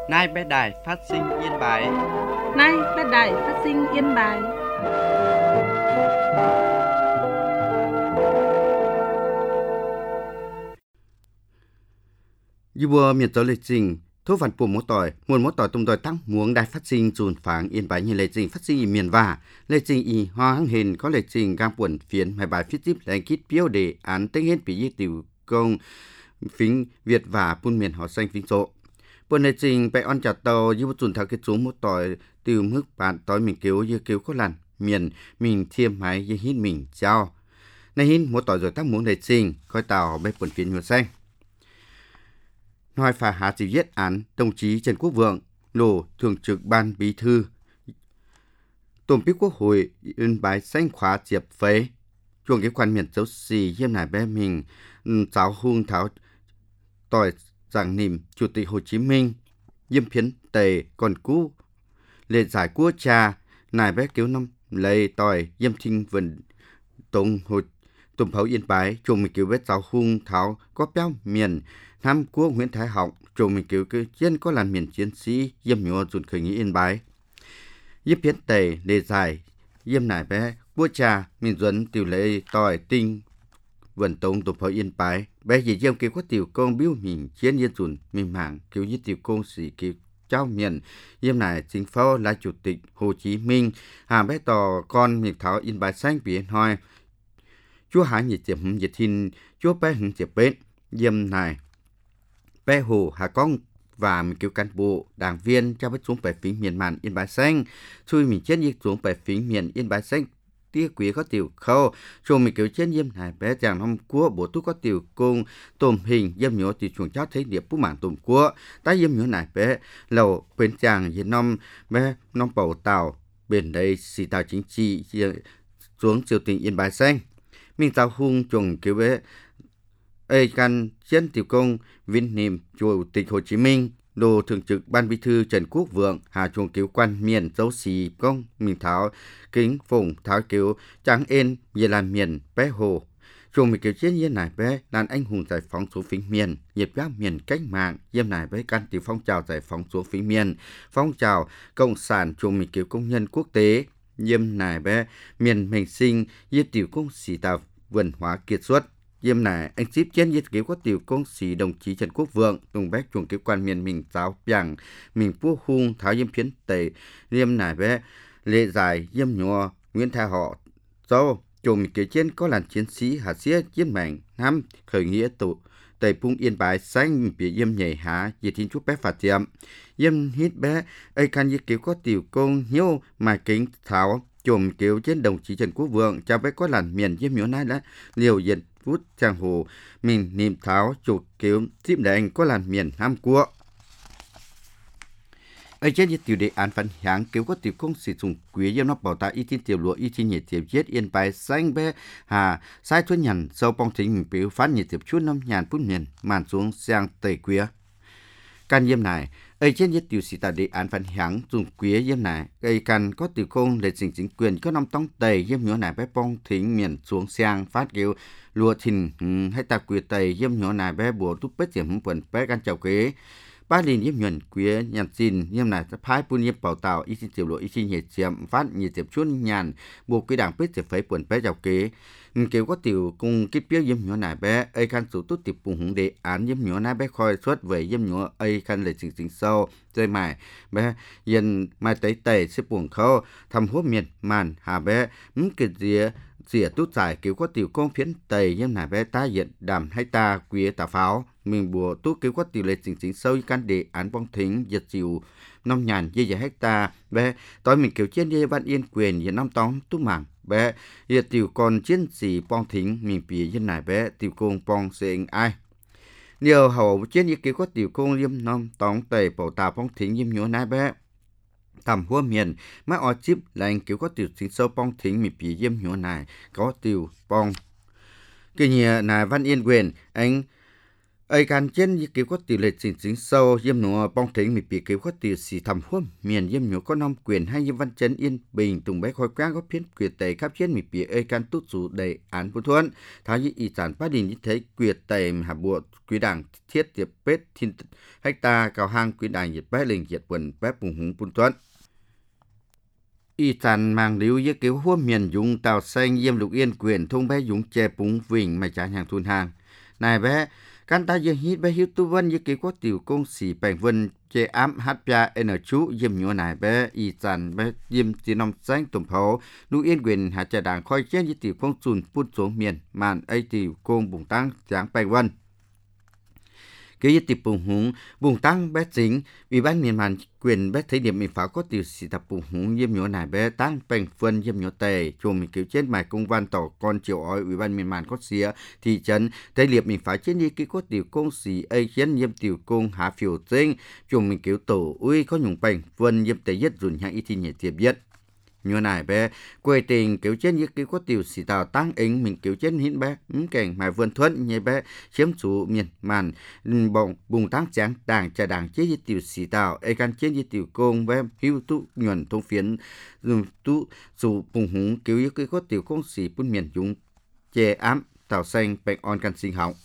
Nay bé đài phát sinh Yên Bái. Nay bé đài phát sinh Yên Bái. Vừa miền tây lịch trình thu phản của mỗi tỏi nguồn mỗi tỏi tung tỏi tăng muốn đài phát sinh dùn phẳng Yên Bái như lịch trình phát sinh miền và lịch trình y hoa hăng hình có lịch trình gang buồn phiến hai bài viết tiếp lại kít biểu đề án tên hết bị di tiểu công phím Việt và buôn miền họ xanh phím số buồn lịch trìnhไป on จัด tàu như dùn thảo kết xuống một tỏi từ mức bạn tỏi mình kêu có lần miền mình thiêm máy như hít mình chào này hít một tỏi rồi tăng muốn lịch trình coi tàu bay buồn phiến mùa xanh Nói phá hạ chỉ viết án đồng chí Trần Quốc Vượng, Lô Thường trực Ban Bí thư, Tổng bí Quốc hội Yên Bái xanh khóa diệp phế, chuồng cái quan miền dấu xì hiêm nải bé mình, giáo hung tháo tỏi giảng niệm Chủ tịch Hồ Chí Minh, diêm phiến tề còn cũ, lệ giải quốc cha, nải bé cứu năm lấy tỏi diêm thinh vần tổng hội tùm pháo Yên Bái, chuồng mình cứu bé giáo hung tháo có béo miền, Nam quốc Nguyễn Thái Học, chồng mình cứu cái chiến có làn miền chiến sĩ diêm nhua dùn khởi nghĩa Yên Bái. Diếp phiến tề, đề giải, diêm nải bé, quốc cha, mình dẫn tiểu lệ tỏi tinh, vận tông tụp pháo Yên Bái. Bé dì diêm cứu có tiểu công biếu mình chiến yên dùn, mình mạng cứu như tiểu công sĩ cứu trao miền. Diêm nải chính phó là Chủ tịch Hồ Chí Minh, hà bé tò con mình tháo Yên Bái xanh biển hoi. Chúa há nhiệt tiệm nhiệt thìn, chúa bé hứng tiệp bến, diêm nải. Bé Hồ Hà Công và mình kêu cán bộ, đảng viên cho bắt xuống bài phím miền màn Yên Bái xanh. Xui mình chết nhiệt xuống bài phím miền Yên Bái xanh. Tia quý có tiểu khâu. Rồi mình kêu chết diêm này bé chàng năm cua bố tú có tiểu cung. Tôm hình diêm nhớ thì chuồng cháu thấy điệp bú mạng tôm cua. Ta diêm nhớ này bé lầu bên chàng hiện năm bé năm bầu tàu. Bên đây xì tàu chính trị xuống triều tình Yên Bái xanh. Mình tàu hung chuồng kêu bé căn chiến tiểu công Vinh Niệm Chủ tịch Hồ Chí Minh, Đồ Thường trực Ban Bí thư Trần Quốc Vượng, Hà chuồng cứu quan miền dấu xì công mình tháo kính phùng tháo cứu trắng ên về làm miền bé hồ chuồng mình cứu chiến như này bé đàn anh hùng giải phóng số phím miền nhiệt gác miền cách mạng diêm này bé can tiểu phong trào giải phóng số phím miền phong trào cộng sản chuồng mình cứu công nhân quốc tế diêm này bé miền mình sinh diêm tiểu công xì tàu vườn hóa kiệt xuất Diêm này, anh ship trên nhiệt cứu có tiểu công sĩ đồng chí Trần Quốc Vượng, đồng bác chuồng cứu quan miền mình giáo bằng, mình phu hung tháo diêm phiến tẩy, diêm này bé, lệ giải, diêm nhùa, Nguyễn Thái Họ, do chuồng mình cứu trên có làn chiến sĩ hạ xía chiến mạnh, năm khởi nghĩa tụ, tẩy phung Yên Bái xanh bị diêm nhảy há, diệt thiên chút bé phạt tiệm, diêm hít bé, ai can nhiệt cứu có tiểu công hiếu mà kính tháo, chuồng cứu trên đồng chí Trần Quốc Vượng, cho bé có làn miền diêm nhùa này đã liều dịch phút trang hồ mình niệm tháo chủ cứu tiếp đành có làn miền Nam Quốc. Ở trên tiểu đề án phản hãng cứu có tiểu công sử dụng quý dân nó bảo ta y tin tiểu lụa y tin nhiệt tiểu chết Yên Bái xanh bé hà sai thuần nhằn sau bong thính mình biểu phát nhiệt tiểu chút năm nhàn phút miền màn xuống sang tây quý. Can diêm này ấy trên nhất tiểu sĩ ta đề án phản hãng dùng quý diêm này ấy can có tiểu công để chính quyền có năm tông tây diêm nhỏ này bé bong thính miền xuống sang phát cứu lùa thìn hay ta quý tây diêm nhỏ này bé bùa túp bết diệm quần bé can chào kế ba liền diêm nhuận quý nhàn xin diêm này phái pun diêm bảo tạo y xin tiểu lụa y xin nhiệt diệm phát nhiệt diệm chuôn nhàn buộc quý đảng bết diệm phấy quần bé chào kế kêu có tiểu cung kết biết diêm nhỏ này bé ấy can số tốt tiệp cùng hùng đề án diêm nhỏ này bé khoi xuất về diêm nhỏ ấy can lấy chính sâu chơi mải bé yên mai tới tẩy xếp buồn khâu thầm hốt miệt màn hà bé kịch dìa tút giải cứu có tiểu công phiến tây diêm này bé ta hiện đàm hay ta quý tà pháo mình bùa tút cứu có tiểu lệ chính sâu can đề án bong thính giật chịu năm nhàn dây hecta bé tối mình kiểu trên dây văn yên quyền hiện năm tóm tút mảng bé hiện tiểu còn chiến sĩ bong thính mình bìa dân này bé tiểu công bong xịn ai nhiều hậu chiến như kiểu có tiểu công liêm năm tóm tẩy bảo tà bong thính diêm nhúa này bé thầm hua miền má ở chip là anh kiểu có tiểu chính sâu bong thính mình bìa diêm nhúa này có tiểu bong cái nhà này văn yên quyền anh aiการเช่นยี่เกี่ยวก็ติเลยจริงๆโซเยี่ยมหนัวป้องถึงมีปีเกี่ยวก็ติสีทำหัวเมียนเยี่ยมหนัวก็นำเกวียนให้ยี่วันเจนอินบิงตุงใบคอยกลางก็เพี้ยนเกวียดเตะครับเช่นมีปีไอ้การตุ้สู่ได้อ่านผู้ทวนท้ายยี่อีสานป้าดินยี่เทเกวียดเตะหาบัวเกวียด่างเทียดเตียบเป็ดทินให้ตาเก่าห้างเกวียด่างหยิบแป๊ะเล่งเหยียดปนแป๊ะปุ่งหุงปุ่นทวนอีจันmang liu với kiểu hua miền dùng tàu xanh yếm lục yên quyền thông bé dùng chè búng vinh mà trả hàng thun hàng này bé can ta giờ hít bé hiếu tu vân với kiểu có tiểu công sĩ bèn vân chè ám hát pia n chú yếm nhua này bé yจันbé yếm chỉ nòng xanh tụm pháo lục yên quyền hạ trà đảng khoi chen với tiểu công chun phun xuống miền màn ấy tiểu công bùng tăng giáng bèn vân cái gì tiệp bùng tăng bé chính ủy ban miền Màn quyền bé thấy điểm mình phá có tiểu sĩ tập bùng húng yếm nhổ này bé tăng bèn phân yếm nhổ tề chùm mình kiểu chết mài công văn tỏ con chiều ói ủy ban miền Màn có xía thị trấn thấy liệp mình phá chết đi cái có tiểu công sĩ ấy khiến yếm tiểu công hạ phiểu tinh chùm mình kiểu tổ uy có nhung bèn phân yếm tề nhất dùn hạng y thi nhẹ tiệp nhất như này bé quê tình kiểu chết như kiểu có tiểu sĩ tàu tăng ứng mình kiểu chết hít bé cảnh mà vườn thuận như bé chiếm chủ miền Màn bùng tăng trắng đảng trà đảng chết như tiểu sĩ tàu ai can chết như tiểu công bé hưu tu nhuận thông phiến tu chủ bùng húng kiểu như có tiểu công sĩ bún miền chúng chè ám tàu xanh bệnh on can sinh hỏng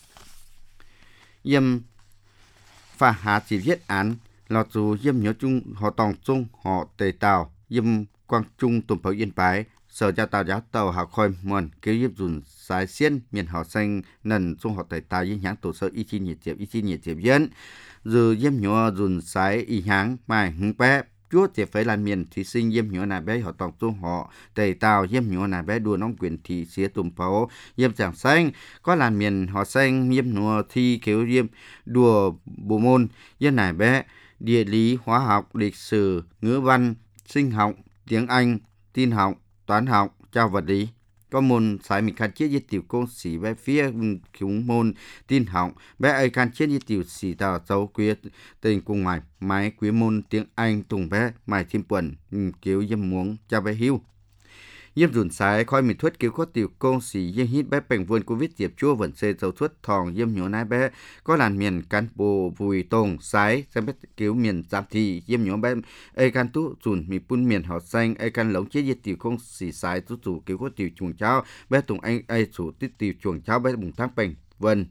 yếm pha hạ chỉ viết án lọt dù yếm nhớ chung họ tòng chung họ tề tàu yếm quang trung tụm pháo yên bái sở gia tàu giáo tàu hạ khôi mòn kêu yếp dùn sái xiên miền họ xanh nần trung họ tẩy tàu yên nháng tổ sơ y chi nhiệt tiệp dân dù yếm nhỏ dùn sái y nháng mai hứng bé chúa chỉ phải là miền thí sinh yếm nhỏ này bé họ tòng trung họ tẩy tàu yếm nhỏ này bé đua nông quyền thị xía tụm pháo yếm chẳng xanh có là miền họ xanh yếm nhỏ thi kêu yếm đùa bộ môn yếm này bé địa lý hóa học lịch sử ngữ văn sinh học tiếng Anh, tin học, toán học, trao vật lý. Có môn sai mình can chết với tiểu công sĩ bé phía chúng môn tin học, bé ai can chết với tiểu sĩ tàu dấu quyết tình cùng ngoài máy quý môn tiếng Anh tùng bé mài thêm quần kiểu dâm muốn cho bé hiếu. Yếm dùn sái khói mình thuất kiểu có tiểu công sĩ yếm hít bé bệnh vườn Covid tiệp chua vẫn xê dấu thuất thòng yếm nhỏ nái bé có làn miền cán bộ vùi tông sái xem bé kiểu miền giáp thị yếm nhỏ bé ai can tú dùn mì pun miền họ xanh ai can lống chế yết tiểu công sĩ sái tú chủ kiểu có tiểu chuồng cháo bé tùng anh ai chủ tít tiểu chuồng cháo bé bùng thang bệnh vân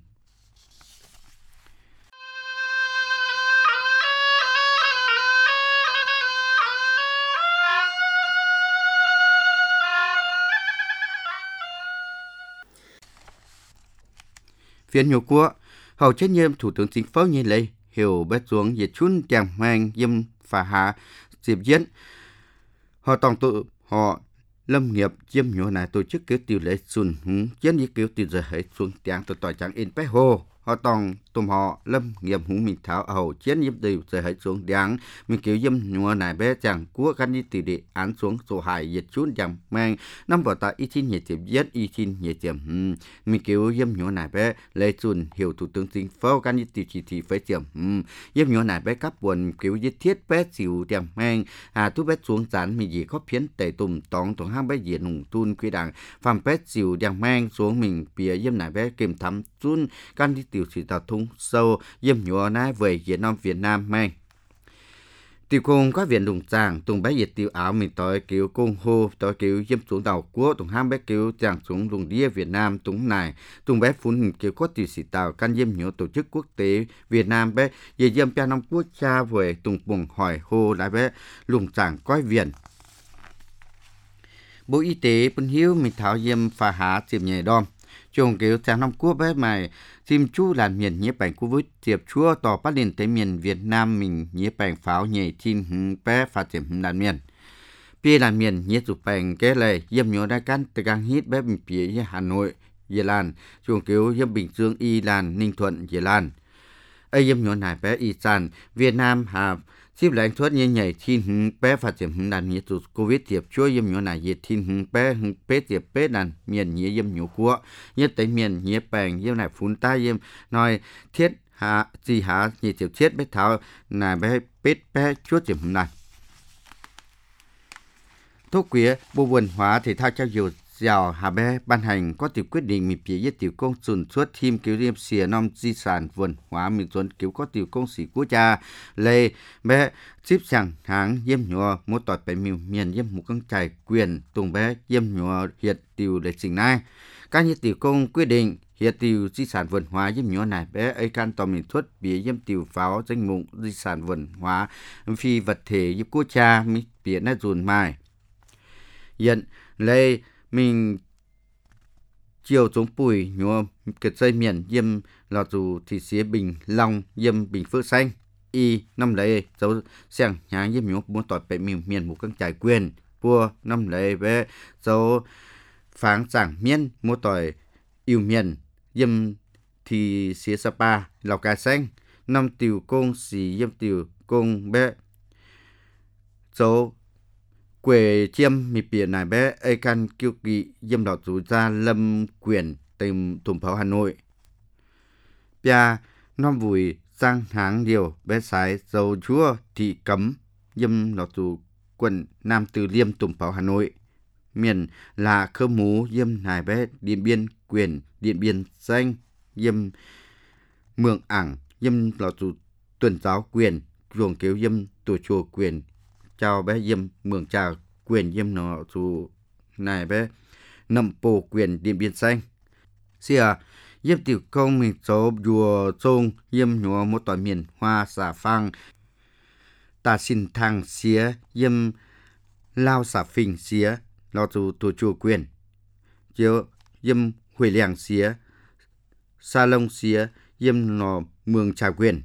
phiên nhiều của hầu trách nhiệm thủ tướng chính phủ như lấy hiểu bé xuống về chun chàng mang yếm phá hạ dịp diễn họ tổng tự họ lâm nghiệp chiêm nhiều này tổ chức kiểu tiểu lệ xuân húng chiến như kiểu tiểu giờ hệ xuống tiếng từ tỏi trắng in bé hồ họ tổng tụm họ lâm nghiệp húng mình tháo hầu chiến yếm đều giờ hệ xuống tiếng mình kiểu yếm nhiều này bé chẳng của căn như tỷ đệ án xuống số hại diệt chun chàng mang năm vào tại y tin nhiệt tiệm giết y tin nhiệt tiệm mình kiểu yếm nhiều này bé lệ xuân hiểu thủ tướng chính phủ căn như tỷ chỉ thị phải tiệm yếm nhiều này bé cấp buồn kiểu giết thiết bé chịu tiệm mang thu bé xuống dán mình gì có phiến tệ tùm tòng hang bé diện nùng tun quy đảng phạm bé chịu tiệm mang xuống mình bìa yếm này bé kìm thắm chun căn như tiểu chỉ tàu thung sâu yếm nhỏ nái về Việt Nam mang tiểu công có viện đùng chàng tùng bé nhiệt tiểu áo mình tới kiểu công hô tới kiểu yếm xuống tàu của tùng ham bé kiểu chàng xuống lùng đĩa Việt Nam tùng này tùng bé phun kiểu có tiểu sĩ tàu căn yếm nhỏ tổ chức quốc tế Việt Nam bé về yếm cha năm quốc cha về tùng bùng hỏi hô lại bé lùng chàng coi viện Bộ Y tế phân hiếu mình tháo yếm phá há chìm nhẹ đom chồng kiểu chàng năm quốc bé mày chim chú làn miền nhiếp ảnh Covid tiệp chúa tỏ bắt liền tới miền Việt Nam mình nhiếp ảnh pháo nhảy tin hứng bé phát triển làn miền bia làn miền nhiếp chụp ảnh cái này yếm nhỏ đại căn từ gang hít bé bình phía Hà Nội Việt Lan chồng kiểu yếm Bình Dương Y Lan Ninh Thuận Việt Lan ấy yếm nhỏ này bé Y Sản Việt Nam hà ship lãnh thoát như nhảy tin hứng bé phát triển làn nhiếp chụp Covid tiệp chúa yếm nhỏ này nhiệt tin hứng bé tiệp bé làn miền nhiếp yếm nhỏ của nhiếp tới miền nhiếp ảnh yếm này phun tai yếm nói thiết hạ gì hạ nhiệt tiểu thiết bé tháo này bé bé chuốt điểm này thuốc quía bộ văn hóa thể thao trao dồi Giào Hà Bé ban hành có tiểu quyết định mình phía yết tiểu công chuẩn xuất thêm cứu liêm xìa nom di sản vườn hóa mình chuẩn cứu có tiểu công sĩ quốc gia lê bé xếp chẳng tháng yếm nhọ một tọt phải miền yếm một con trải quyền tùng bé yếm nhọ hiện tiểu để trình này các như tiểu công quyết định hiện tiểu di sản vườn hóa yếm nhọ này bé ấy can tòa mình xuất bìa yếm tiểu pháo danh mục di sản vườn hóa phi vật thể yếm quốc gia mình bìa nát dùn mai hiện lê mình chiều chống bùi nhua kết dây miền yếm lọt dù thì xía bình long yếm bình phước xanh y năm lấy dấu xem nhà yếm nhua muốn tọt về miền một căn trải quyền vua năm lấy về dấu pháng giảng miên mua tỏi yêu miền yếm thì xía Sapa Lào Cai xanh năm tiểu công xì yếm tiểu công bé dấu quê chiêm mi biển này bé ai can kiêu kỵ dâm đỏ rủ ra lâm quyền tìm thùng pháo Hà Nội bia non vùi sang tháng điều bé sái dầu chúa thị cấm dâm đỏ rủ quận Nam Từ Liêm thùng pháo Hà Nội miền là khơ mú dâm này bé Điện Biên quyền Điện Biên xanh dâm mường ảng dâm đỏ rủ tuần giáo quyền chuồng kéo dâm tổ chùa quyền chào bé dâm mường chào quyền yếm nó dù này bé nằm bộ quyền Điện Biên xanh xìa yếm tiểu công mình số dùa trông yếm nhua một tòa miền hoa xả phang ta xin thang xía yếm lao xả phình xía lo dù tổ chùa quyền chiếu yếm huệ làng xía sa lông xía yếm nó mường trà quyền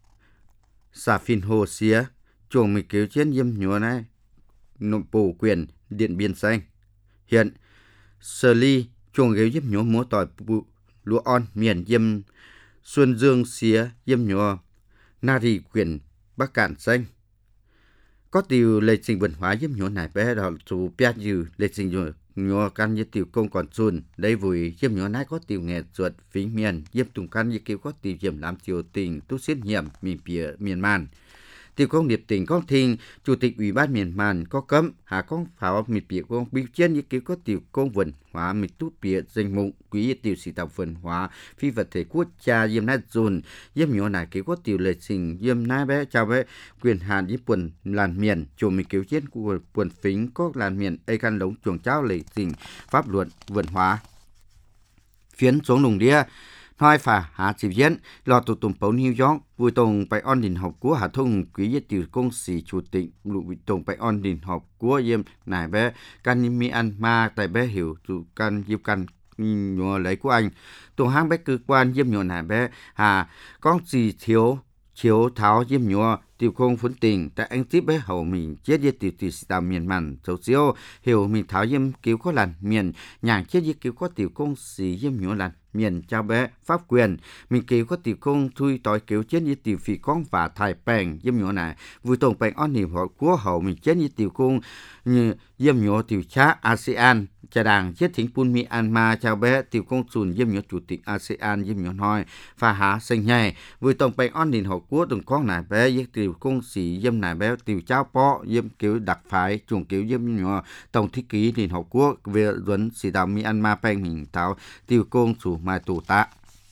xả phình hồ xía chuồng mình cứu chiến yếm nhua này nội bộ quyền Điện Biên xanh hiện Sở Ly chuồng ghế yếm nhúa múa tỏi lúa on miền yếm Xuân Dương xía yếm nhúa Nari quyền Bắc Cạn xanh có điều lệ trình văn hóa yếm nhúa này bé đó dù biết như lệ trình nhúa căn như tiểu công còn xuân đây vui yếm nhúa này có tiểu nghệ ruột phí miền yếm tùng căn như kiểu có tiểu hiểm làm triều tình tu xếp nhiệm miền phía miền man tiểu công điệp tỉnh con thình chủ tịch ủy ban miền man có cấm hạ con pháo miệt biệt con biểu chiến như kiểu có tiểu công vườn hóa miệt tút biệt danh mục quý tiểu sĩ tạo vườn hóa phi vật thể quốc gia yếm nát dồn yếm nhỏ này kiểu có tiểu lệ trình yếm nát bé chào bé quyền hạn yếm quần làn miền chủ miệt kiểu chiến của quần phính có làn miền ai căn lống chuồng cháo lệ trình pháp luật vườn hóa phiến xuống nùng đĩa nói phà hạ chỉ viễn lò tụ tùng bấu New York vui tùng bài on đình học của hạ thông quý yết tiểu công sĩ chủ tịch lụ vị tùng bài on đình học của yếm nải bé can mi ăn ma tại bé hiểu chủ can yêu can nhỏ lấy của anh tùng hang bé cơ quan yếm nhỏ nải bé hà con gì thiếu chiếu tháo yếm nhỏ tiểu công phấn tình tại anh tiếp bé hậu mình chết yết tiểu tiểu sĩ tàu miền mặn dấu siêu hiểu mình tháo yếm cứu có làn miền nhàng chết yết cứu có tiểu công sĩ yếm nhỏ làn miền chào bé pháp quyền mình kêu có tiểu công thui tỏi kiểu chết như tiểu phi con và thải bèn yếm nhỏ này vui tùng bèn on niệm họ của hậu mình chết như tiểu công như yếm nhỏ tiểu cha ASEAN cha đàng chết thính pun Myanmar chào bé tiểu công sùn yếm nhỏ chủ tịch ASEAN yếm nhỏ nói pha há xanh nhảy vui tùng bèn on niệm họ của từng con này bé với tiểu công sĩ yếm này bé tiểu cháo po yếm kiểu đặc phái chuồng kiểu yếm nhỏ tổng thiết ký niệm họ của về dẫn sĩ đạo Myanmar bèn mình tháo tiểu công chủ mai tù tạ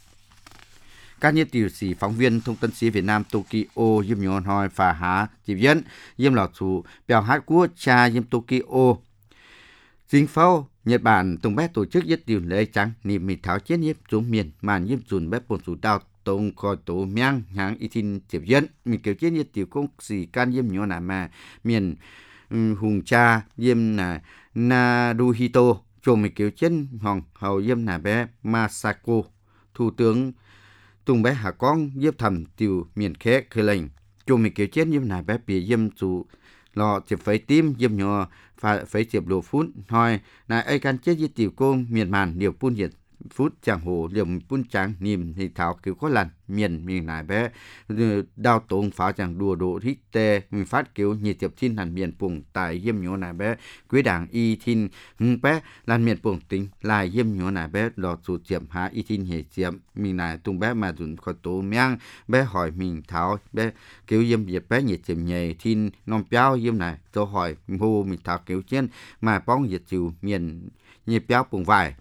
các nhiệt tiểu sĩ phóng viên thông tấn sĩ Việt Nam Tokyo yếm nhon hỏi phà há chỉ viễn yếm lọt chủ bèo hát quốc cha yếm Tokyo chính phủ Nhật Bản tung bé tổ chức yết tiểu lễ trắng niệm mì tháo chiến yếm xuống miền màn yếm dùn bé bồn chủ đào tông coi tổ miang hàng y tin chỉ viễn mình kiểu chiến yết tiểu công sĩ can yếm nhon là mà miền hùng cha yếm là Naruhito chồng mình kiểu chiến hòn hầu yếm là bé Masako thủ tướng tung bé hạ con yếm thầm tiểu miền khé khơi lệnh chồng mình kiểu chiến yếm là bé bìa yếm chủ lò chụp phải tim yếm nhỏ phải chụp đồ phút thôi này ai can chết yết tiểu công miền màn điều phun nhiệt phút chẳng hồ liềm phun trắng niềm thì thảo kiểu có lần miền này bé đào tông pháo chẳng đùa độ thích tê mình phát kiểu nhiệt tiệp thiên hàn miền vùng tại yếm nhỏ này bé quý đảng y thiên bé lan miền vùng tính lại yếm nhỏ này bé lò chủ tiệm há y thiên hệ tiệm mình này tung bé mà dùng khỏi tổ miang bé hỏi mình thảo bé kiểu yếm việt bé nhiệt tiệm nhảy thiên non béo yếm này tôi hỏi hô mình thảo kiểu trên mà bóng nhiệt chiều miền nhịp béo bùng vải.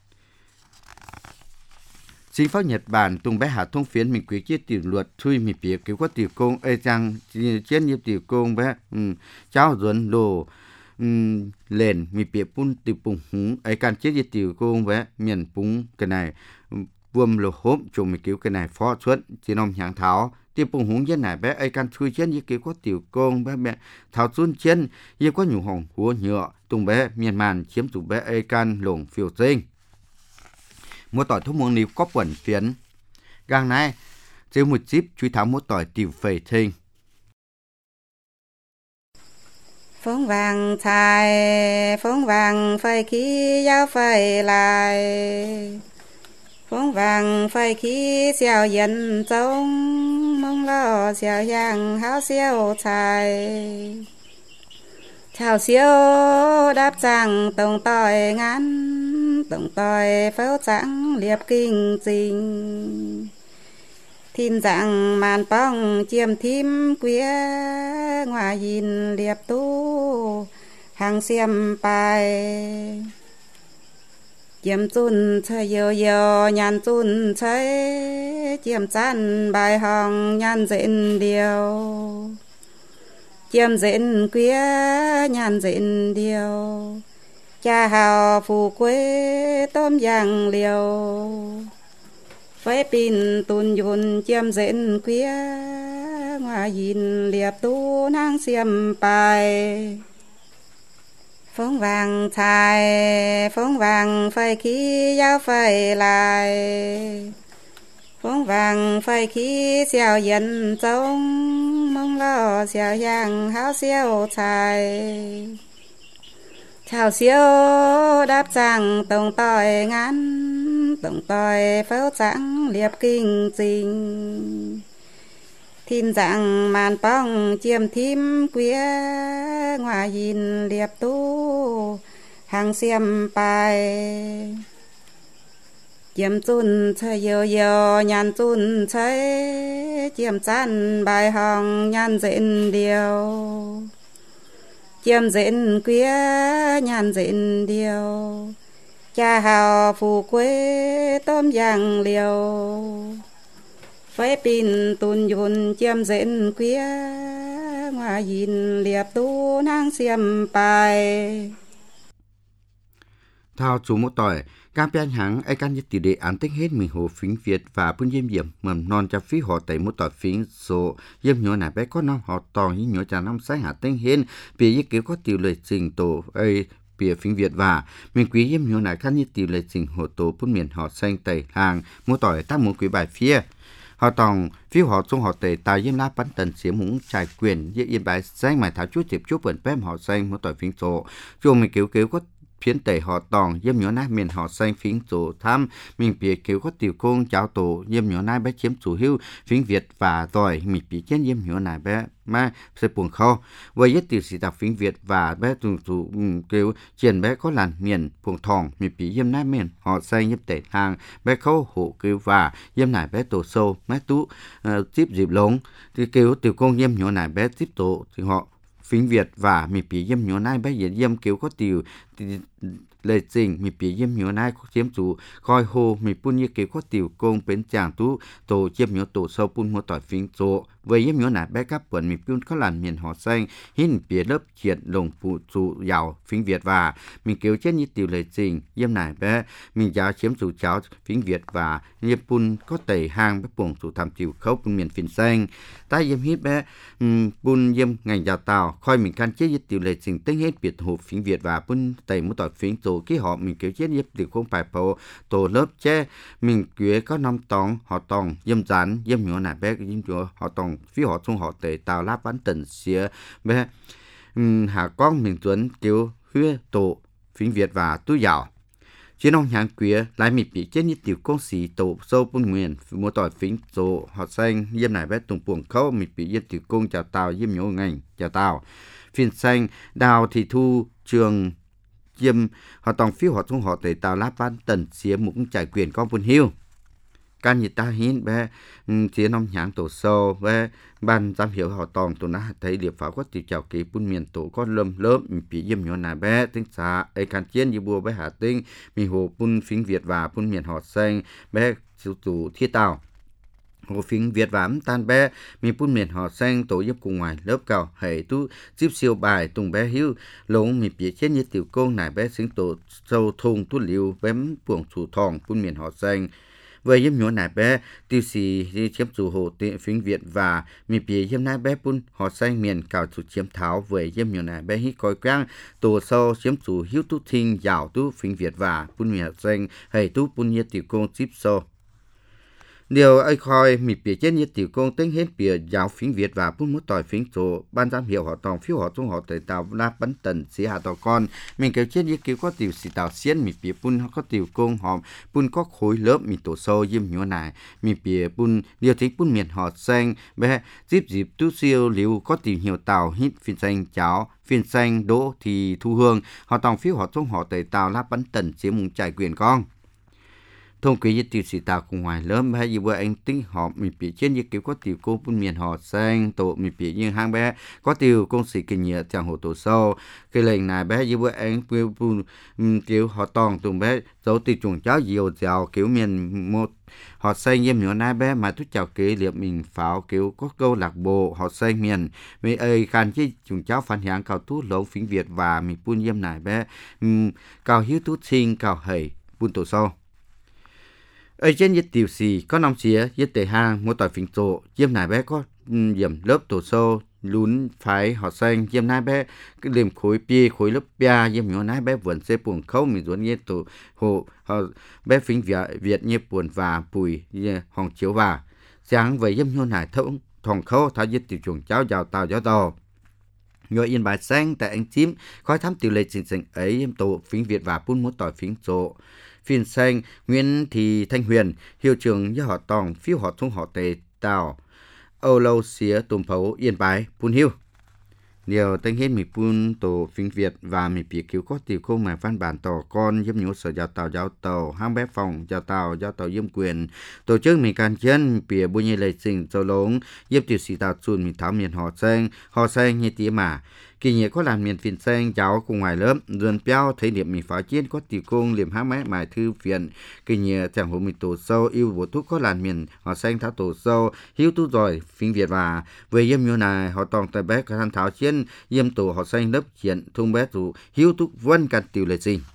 Chính phủ Nhật Bản tung bé hạ thông phiến mình quý chiết tiểu luật thui mình bịa cứu có tiểu công ê chăng chiến nhịp tiểu công bé cháu duẩn đồ lên mình bịa pun tiểu bùng húng ấy can chiết nhịp tiểu công bé miền bùng cái này vuông lô hốp chung mình cứu cái này phó xuất chỉ nông nhàng tháo tiểu bùng húng dân này bé ấy can thui chiến nhịp cứu có tiểu công bé mẹ tháo xuân chiến như có nhiều hồng húa nhựa tung bé miền màn chiếm chủ bé ấy can lồng phiêu sinh mua tỏi thuốc muông níu có quẩn phiến gang này chỉ một chip truy tháo mua tỏi tiểu phẩy thinh phóng vàng phơi khí giáo phơi lại phóng vàng phơi khí xèo dân trống mong lo xèo giang háo xèo xài chào siêu đáp rằng tổng tỏi ngắn tổng tỏi pháo trắng liệp kinh trình thiên dạng màn bóng chiêm thím quía ngoài nhìn liệp tu hàng xiêm bài chiêm chun chơi yo nhàn chun chơi chiêm chăn bài hồng nhàn dện điều chiêm dện quía nhàn dện điều cha hào phù quê tôm giang liều với pin tuôn dồn chiêm dện quía ngoài nhìn liệp tu nang xiêm bài phóng vàng phơi khí giáo phơi lại phóng vàng phơi khí xèo dân trống mong lo xèo giang háo xèo xài chào siêu đáp rằng tổng tỏi ngắn tổng tỏi pháo trắng liệp kinh trình thiên dạng màn bóng chiêm thím quía ngoài nhìn liệp tu hàng xiêm bài chiêm chun chơi yo nhàn chun chơi chiêm chăn bài hồng nhàn dện điều chiêm dện quía nhàn dện điều cha hào phù quê tôm giang liều với pin tuôn dồn chiêm dện quía ngoài nhìn liệp tu nang xiêm bài thao chủ một tỏi các bên hàng ai can nhất tỷ đề án tích hết mình hồ phím Việt và bún diêm diệm mầm non cho phí họ tẩy một tỏi phím số diêm nhỏ này bé có năm họ to như nhỏ trà năm sáng hạ tinh hên vì kiểu có tiểu lời trình tổ ấy bìa phím Việt và mình quý diêm nhỏ này can nhất tiểu lời trình hồ tổ bún miền họ xanh tẩy hàng một tỏi tác một quý bài phía họ tòng phiếu họ trong họ tẩy tài diêm lá bắn tần xỉa mũng trải quyền với yên bài xanh mà tháo chút tiệp chút bẩn bém họ xanh một tỏi phím số cho mình kiểu có phiến tẩy họ tòng diêm nhỏ nai miền họ xanh phím số tham mình bìa kiểu có tiểu công cháo tổ diêm nhỏ nai bé chiếm chủ hữu phím Việt và rồi mình bị chết diêm nhỏ nai bé mà sẽ buồn khâu với nhất tiểu sĩ tập phím Việt và bé chủ kiểu triển bé có làn miền buồn thòng mình bị diêm nai miền họ xanh diêm tẩy hàng bé khâu hộ kiểu và diêm nai bé tổ sâu bé tú tiếp dịp lống thì kiểu tiểu công diêm nhỏ nai bé tiếp tổ thì họ phím Việt và mình bị diêm nhỏ nai bé diêm kiểu có tiểu lệ trình mình bị diêm nhỏ nai chiếm chủ khoi hồ mình pun như kiểu có tiểu công bên chàng tú tổ diêm nhỏ tổ sâu pun mua tỏi phím số với diêm nhỏ nai bé các quần mình pun có làn miền họ xanh hin bìa lớp triệt lồng phụ chủ giàu phím Việt và mình kiểu chết như tiểu lệ trình diêm nai bé mình giáo chiếm chủ cháu phím Việt và diêm pun có tẩy hàng bé buồng chủ tham chịu khâu pun miền phím xanh tai diêm hít bé pun diêm ngành giáo tàu khoi mình can chết như tiểu lệ trình tính hết biệt hộp phím Việt và pun tẩy mua tỏi phím số cái họ mình kiểu chết giúp được không phải phổ tổ lớp che mình kia có năm tòng họ tòng diêm rán diêm nhỏ này bé diêm nhỏ họ tòng phía họ trong họ tệ tàu láp bắn tần xía bé hạ con mình tuấn kiểu huyết tổ phím Việt và túi giàu chiến ông hàng quía lại mình bị chết như tiểu công sĩ tổ sâu bún nguyên mua tỏi phím số họ xanh diêm này bé tùng buồng khâu mình bị diêm tiểu công chào tàu diêm nhỏ ngành chào tàu phim xanh đào thì thu trường diêm họ tòng phiếu họ trong họ tẩy tàu láp ban tần xía mũng trải quyền con buôn hiu can nhiệt ta hiến bé chia nông nhãn tổ sâu bé ban giám hiệu họ tòng tổ na thấy địa pháo có tiểu chào kỳ bún miền tổ có lâm lớp bị yếm nhỏ nà bé tính xã ai can chiến như bùa bé hà tinh mi hồ bún phím Việt và bún miền họ xanh bé siêu tủ thiết tàu hồ phím Việt và tan bé mi bún miền họ xanh tổ giúp cùng ngoài lớp cầu hệ tu giúp siêu bài tung bé hiu lông mi bị chết như tiểu công nà bé sinh tổ sâu thùng tu liu bém buồng thủ thòng bún miền họ xanh với yếm nhỏ nải bé tiêu xì chiếm chủ hồ tiện phím Việt và mi bì yếm nải bé bún họ xanh miền cào chủ chiếm tháo với yếm nhỏ nải bé hít coi quang tổ sâu chiếm chủ hiếu tu thinh giảo tu phím Việt và bún miền xanh hay tu bún nhiệt tiểu công chip sâu điều ai khoi mi bì trên nhiệt tiểu công tính hết bì giáo phím Việt và bún mút tỏi phím tổ ban giám hiệu họ tòng phiếu họ trung họ tới tàu la bắn tần xí hạ tàu con mình kêu trên nhiệt kiểu có tiểu xì tàu xiên mi bì bún có tiểu công họ bún có khối lớp mi tổ sâu yếm nhỏ nải mi bì bún điều thích bún miền họ xanh bé dịp tu siêu liu có tiểu nhiều tàu hít phiên xanh cháo phiên xanh đỗ thì thu hương họ tòng phiếu họ trung họ tới tàu la bắn tần xí mùng trải quyền con thông kê với tiểu sĩ tàu cùng ngoài lớn hay gì với anh tính họ mình bị trên như kiểu có tiểu cô bún miền họ xanh tổ mình bị như hang bé có tiểu công sĩ kinh nghiệm chẳng hồ tổ sâu cái lệnh này bé như với anh bún kiểu họ tòng tụi bé dấu từ chuồng cháo nhiều dạo kiểu miền một họ xanh như nhỏ nai bé mà thúc chào kế liệu mình pháo kiểu có câu lạc bộ họ xanh miền mấy ơi can chứ chuồng cháo phản hiện cao tú lỗ phím Việt và mình bún yếm này bé cao hiếu tú sinh cao hầy bún tổ sâu ở trên nhiệt tiểu xì có nòng xía nhiệt tề hang mua tỏi phình trộ yếm nải bé có yếm lớp tổ sâu lún phái họ xanh yếm nải bé cái liềm khối pia khối lớp pia yếm nhỏ nải bé vườn xe buồng khâu mình ruột nhiệt tổ hộ họ bé phình Việt nhiệt buồn và bùi hòn chiếu và sáng với yếm nhỏ nải thông thòng khâu tháo nhiệt tiểu chuồng cháo giàu tàu gió tàu người yên bài xanh tại anh chím khói thắm tiểu lệ trình sành ấy yếm tổ phình Việt và bún mua tỏi phình trộ phiên xanh Nguyễn Thị Thanh Huyền hiệu trưởng với họ tòng phiếu họ trung họ tề tàu Âu Lâu xía tùm phấu yên bái bún hiu điều tên hết mình bún tổ phim Việt và mình bị cứu có tiểu không mà văn bản tàu con giúp nhớ sở giáo tàu hang bé phòng giáo tàu yếm quyền tổ chức mình can chân bìa bùi như lệ trình châu lống giúp tiểu sĩ tàu chuồn mình tháo miền họ xanh như tía mà kỳ nghĩa có làm miền phiền xanh cháu cùng ngoài lớp dần béo thấy điểm mình phá chiến có tiểu công liềm há máy mài thư phiền kỳ nghĩa chẳng hồ mình tổ sâu yêu bổ thúc có làm miền họ xanh tháo tổ sâu hiếu tu rồi phim Việt và về yếm như này họ tòng tại bé cả than tháo chiến yếm tổ họ xanh lớp chuyện thung bé tụ hiếu tu vân cả tiểu lệ trình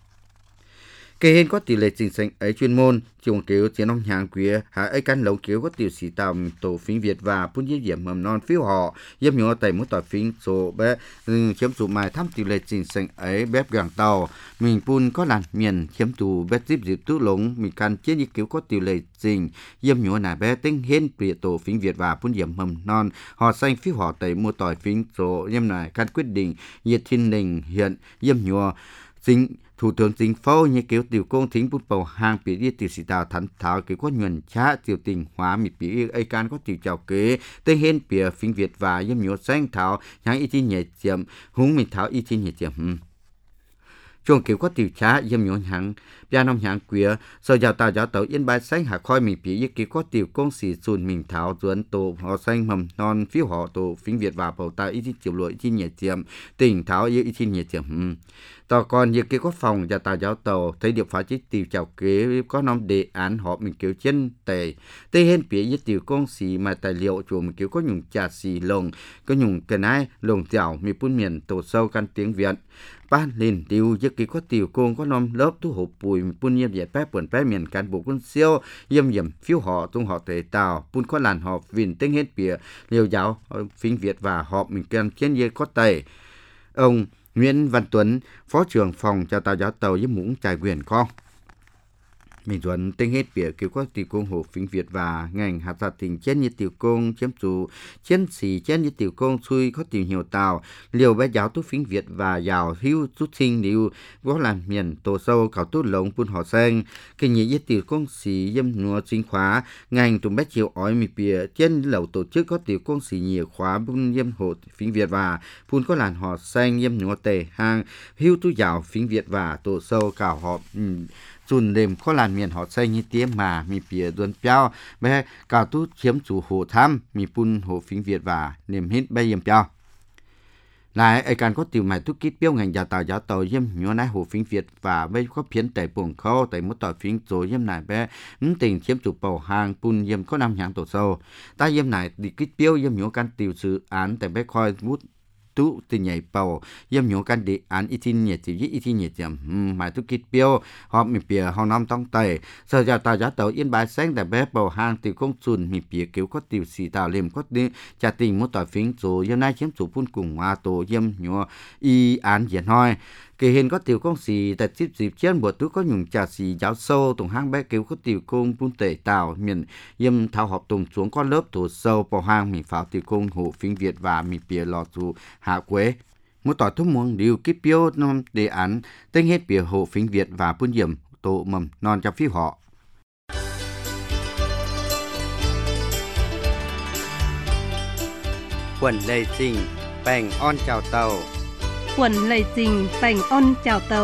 Kê hên có tỷ lệ trình sành ấy chuyên môn, chuồng kéo chiến nông hàng quý, hạ ấy căn lấu kéo có tiểu sĩ tàu tổ phím Việt và bún nhiếp điểm mầm non phiếu họ, yếm nhỏ tại mỗi tỏi phím số bé chiếm chủ mài thăm tỷ lệ trình sành ấy bếp gàng tàu, mình bún có làn miền chiếm chủ bếp dịp tú lống, mình căn chiến như kéo có tỷ lệ trình, yếm nhỏ nà bé tinh hên bìa tổ phím Việt và bún điểm mầm non, họ xanh phiếu họ tại mỗi tỏi phím số yếm này căn quyết định, nhiệt thiên đình hiện yếm nhỏ chính Thủ tướng Chính phủ như kiểu tiểu công thính bút bầu hàng bị đi tiểu sĩ tàu thắn tháo kiểu có nhuận chá tiểu tình hóa mịt bị ai can có tiểu chào kế tên hên bìa phím Việt và yếm nhớ xanh tháo nháng y chi nhẹ chiếm húng mịt tháo y chi nhẹ chiếm chuồng kiểu có tiểu chá yếm nhớ hàng bia nông hàng quía sau giáo tàu yên bài xanh hạ khoi mình bị kiểu có tiểu công sĩ xuân mình tháo duẩn tổ họ xanh mầm non phiếu họ tổ phím Việt và bầu ta y chi chiều lội y chi nhẹ chiếm tỉnh tháo y chi nhẹ chiếm tàu còn như cái có phòng và giáo tàu thấy điệp phá chế tiểu chào kế có năm đề án họ mình kiểu chân tề tê hên phía với tiểu công sĩ mà tài liệu chủ mình kiểu có nhung trà xì lồng có nhung cái nái lồng dẻo mi bún miền tổ sâu căn tiếng Việt ban lên tiêu với cái có tiểu công có năm lớp thu hộp bùi bún nhiêm dạy phép bẩn phép miền cán bộ quân siêu yếm phiếu họ tung họ tề tàu bún có làn họ vìn tên hên phía liều giáo phím Việt và họ mình cần trên dây có tề ông Nguyễn Văn Tuấn, Phó trưởng phòng chào tàu giáo tàu với mũng trải quyền con. Mình Tuấn tên hết bìa cứu có tiểu công hồ phím Việt và ngành hạt gia tình trên như tiểu công chiếm chủ chiến sĩ trên như tiểu công xui có tiểu nhiều tàu liều bé giáo tú phím Việt và giáo hữu rút sinh liều có làm miền tổ sâu cào tú lồng phun họ xanh kinh nghiệm với tiểu công sĩ yếm nua sinh khóa ngành tụm bé chiều ói mì bìa trên lầu tổ chức có tiểu công sĩ nhiều khóa phun yếm hồ phím Việt và phun có làn họ xanh yếm nua tề hang hữu tú giáo phím Việt và tổ sâu cào họ จุนเดมข้อลานเมียนหอใส่ยี่เตี้ยมามีเปียดวนเปียวแม่กาวตู้เขียมจู่โหทำมีปุ่นโหฟิงเวียดว่าเนมฮิตใบเยี่ยมเปียวนายไอการก็ติวใหม่ทุกคิดเปี้ยวงานยาตายาเตาเยี่ยมหัวนายโหฟิงเวียดว่าไม่ก็เพี้ยนแต่ป่วงเขาแต่มุดต่อฟิงโจเยี่ยมนายแม่ติ่งเขียมจู่เป่าหางปุ่นเยี่ยมเขานำหางตัวโซตาเยี่ยมนายดิคิดเปี้ยวเยี่ยมหัวการติวสื่ออ่านแต่ไม่คอยมุดตุติใหญ่เป่าเยี่ยมหัวกันดีอ่านอีทีเนี่ยจิวิอีทีเนี่ยจำหมายทุกคิดเปียวหอบมีเปียห้องน้ำต้องไตเสียตายาเตาอินบายแสงแต่แบบเป่าหางติวคงจุนมีเปียเกี่ยวก็ติวสีตาเล่มก็ดีจะติงมุดต่อฟิงโจเยี่ยมนายเข้มจู่พุ่นกุ่งว่าโตเยี่ยมหัวอีอ่านเหยียดห้อยเกเห็นก็ติวคงสีแต่จิบเชียนบทตุก็หยุ่งจ่าสียาวโซ่ตรงห้างแบกเกี่ยวก็ติวคงพุ่นเตะตาวเมียนเยี่ยมเท้าหอบตรงสวงก็เลิบตัวโซ่เป่าหางมีฝาติวคงหูฟิงเวียดว่ามีเปียรอจูหาเกวมุต่อทุ่มมวงดิวกิเปียวนอมเดอันเต้งเฮ็ดเปียโหฟิงเวียดว่าปุ่นเยี่ยมโตมนอนจับฟิวเหาะขวนเลยจริงแป้งอ้อนเจ้าเต้าขวนเลยจริงแป่งอ้อนเจ้าเตา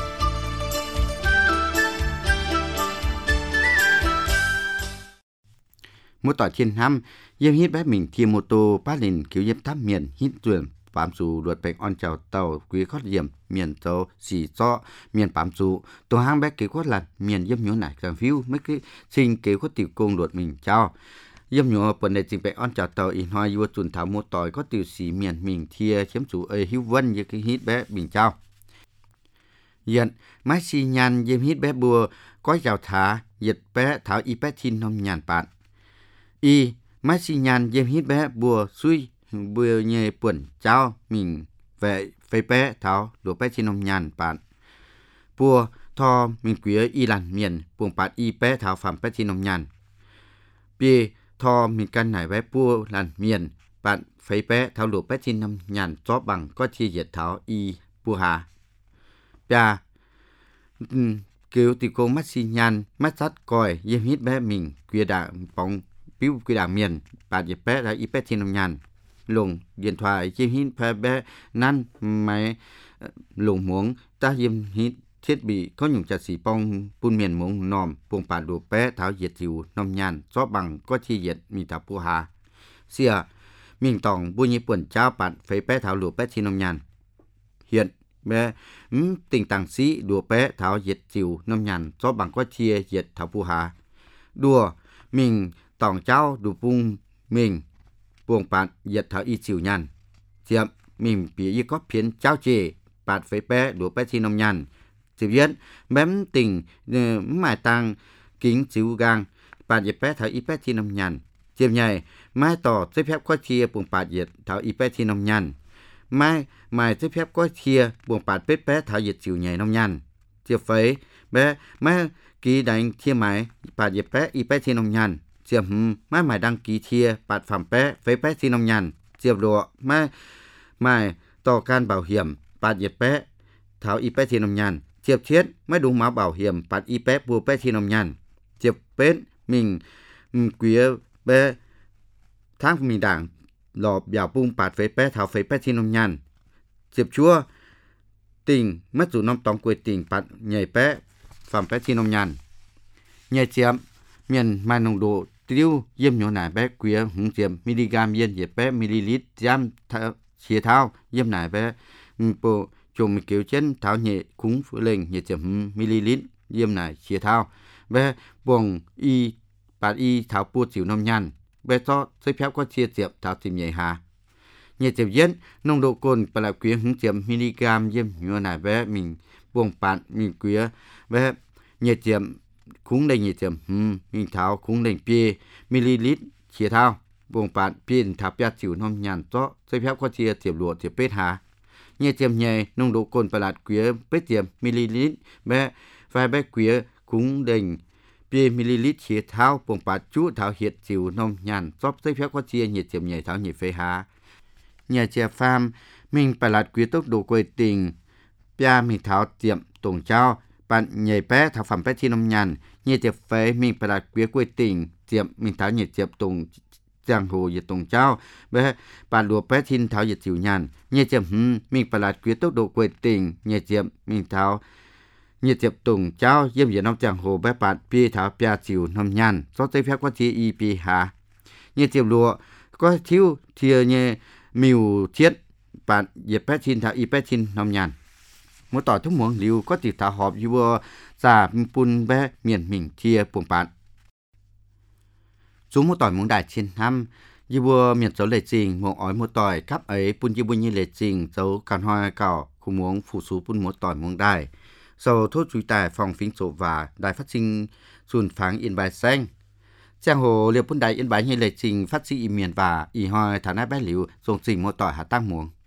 มุต่อเชียนห้ำเยี่ยมฮิตแบบหมิงเทียมโมโตป้าลินคิวเย็บทับเมียนฮิตจวนปามสู่รวดแป้งอ่อนเจ้าเต้ากุยข้อเยี่ยมเมียนเจ้าสีซ้อเมียนปามสู่ตัวห้างแบกเกี่ยวข้อหลัดเมียนเยี่ยมหัวหนักจังฟิวไม่คือสิ่งเกี่ยวข้อติวโกงรวดหมิงเจ้าเยี่ยมหัวเปิดในจริงแป้งอ่อนเจ้าเต้าอีน้อยยัวจุนถามโมต่อยก็ติวสีเมียนหมิงเทียเข้มสู่ฮิววันยี่คือฮิตแบบหมิงเจ้าเย็นไม้สียันเยี่ยมฮิตแบบบัวก้อยเจ้าถาเหยียดแปะเท้าอีแปะทินนมยันปานอีไม้สียันเยี่ยมฮิตแบบบัวซุยเบื่อเย่ป่วนเจ้ามิงแวไฟแปะเท้าหลวงแปะชินมยันปานปัวทอมิงเกวียอีหลันเมียนปวงปาดอีแปะเท้าฝัมแปะชินมยันปีทอมีกันไหนไว้ปัวหลันเมียนปานไฟแปะเท้าหลวงแปะชินมยันจอบบังก็ที่เหยียดเท้าอีปัวหาปาเกี่ยวติโกมัดสิยันมัดซัดก่อยเยี่ยมฮิตแบบมิงเกวียดาปองปิ้วเกวียดาเมียนปาดเหยียดแปะแล้วอีแปะชินมยันลงเย็นถวายเยี่ยมฮิตแพแบนั่นไม่หลงหมวงตาเยี่ยมฮิตเทียดบีเขาหยุ่งจัดสีปองปุนเมียนหมวงนอมปวงปาดดูแปะเท้าเหยียดจิวนอมยันซอบบังก็ที่เหยียดมีตาปูหาเสียมิงตองบุญญี่ปุ่นเจ้าปัดไฟแปะเท้าหลวงแปะชินอมยันเฮียนแม่ติ่งต่างสีดัวแปะเท้าเหยียดจิวนอมยันซอบบังก็เทียเหยียดเท้าปูหาดัวมิงตองเจ้าดูปุงมิงปวงปาดเหยียดเท้าอีจิวยันเจียมมิงปียี่ก็เพียนเจ้าเจปาดไฟแปะดัวแปะชินอมยันสิบเย็นแม้มติ่งหมายตังกิ้งจิวกางปาดเหยียดแปะเท้าอีแปะชินอมยันเจียมใหญ่ไม้ต่อเสพแพบก็เทียปวงปาดเหยียดเท้าอีแปะชินอมยันไม้หมายเสพแพบก็เทียปวงปาดเป๊ะแปะเท้าเหยียดจิวใหญ่นอมยันเจียบไฟแบะแม่กีดังเทียหมายปาดเหยียดแปะอีแปะชินอมยันเจียบไม้หมายดังกีเทียปาดฝั่งแปะไฟแปะชินอมยันเจียบรัวไม้ต่อการเบาเหี่ยมปาดเหยียดแปะเท้าอีแปะชินอมยันเจียบเทียดไม่ดุงหมาเบาเหี่ยมปัดอีแปะบัวแปะชินอมยันเจียบเป็นมิงเกวียแปะทั้งมีด่างหลอบยาวปุ้งปาดไฟแปะเท้าไฟแปะชินอมยันเจียบชัวติ่งมัดสู่น้ำตองกวยติ่งปัดใหญ่แปะฝั่งแปะชินอมยันใหญ่เจียมเมียนมานงโดติ้วเยี่ยมหยหน่ายแปะเกวียหุงเจียมมิลลิกรัมเย็นเหยียดแปะมิลลิลิตรย้ำเฉียเท้าเยี่ยมหน่ายแปะโปจงมีเกี่ยวเช่นเท้าเหยียคุ้งฝืนเล่งเหยียดเจียมมิลลิลิตรเยี่ยมหน่ายเฉียเท้าแปะบ่งอีปาดอีเท้าปูจิ๋วน้ำยันแปะซอใส่แพบก็เฉียเจียบเท้าจิมใหญ่หาเหยียดเจียบเย็นนงโดกลปลาเกวียหุงเจียมมิลลิกรัมเยี่ยมหยหน่ายแปะมิงบ่งปาดมีเกวียแปะเหยียดเจียมคุ้งได้เหยียดเจียมมีเท้าคุ้งได้เปียมิลลิลิตรเฉียเท้าบ่งปาดเปียนทับยาจิ๋วน้ำยันซอใส่แพบก็เฉียเจียบหลวดเจียบเป็ดหาเยี่ยเจียมใหญ่นงโดกลประหลาดเกวียเป็ดเจียมมิลลิลิตรแม่ไฟแบกเกวียคุ้งเด่งเปียมิลลิลิตรเฉียเท้าปงปาดจุเท้าเห็ดจิ๋วนมยันซอบใส่เพียก็เจียเยี่ยเจียมใหญ่เท้าเหี่ยไฟหาเยี่ยเจียฟาร์มมิงประหลาดเกวียตกโดกวยติ่งปยามีเท้าเจียมตรงเจ้าปันใหญ่แปะเท้าฝั่งแปะที่นมยันเยี่ยเจียไฟมิงประหลาดเกวียกวยติ่งเจียมมีเท้าเหี่ยเจียบตรงจางโหเหยียดตรงเจ้าแบะปาดหลวงแปะทินเท้าเหยียดจิ๋วยันเยี่ยเจียมมีประหลาดเกวียตกโดกวยติ่งเยี่ยเจียมมีเท้า nhiệt tiệp tùng cháu diêm diện nông chàng hồ bé bạn pi thảo pia chiều nông nhàn do tây phép có thi y pi hà nhiệt tiệp lụa có thiếu thìa nhẹ miu thiết bạn dẹp bé chín thảo y bé chín nông nhàn một tỏi thúc muỗng liu có tiệp thảo họp vua giả pun bé miền mình thìa buồng bạn chúng một tỏi muỗng đại chín năm vua miền dấu lệ trình muỗng ói một tỏi cắp ấy pun vua như lệ trình dấu càn hoa cào khu muỗng phủ sú pun một tỏi muỗng đại sau thốt chui tài phòng phím sổ và đài phát sinh xuân pháng yên bài xanh trang hồ liệp pun đài yên bài như lệ trình phát sinh miền và y hoi thả nát bé liu dùng trình một tỏi hạ tăng muỗng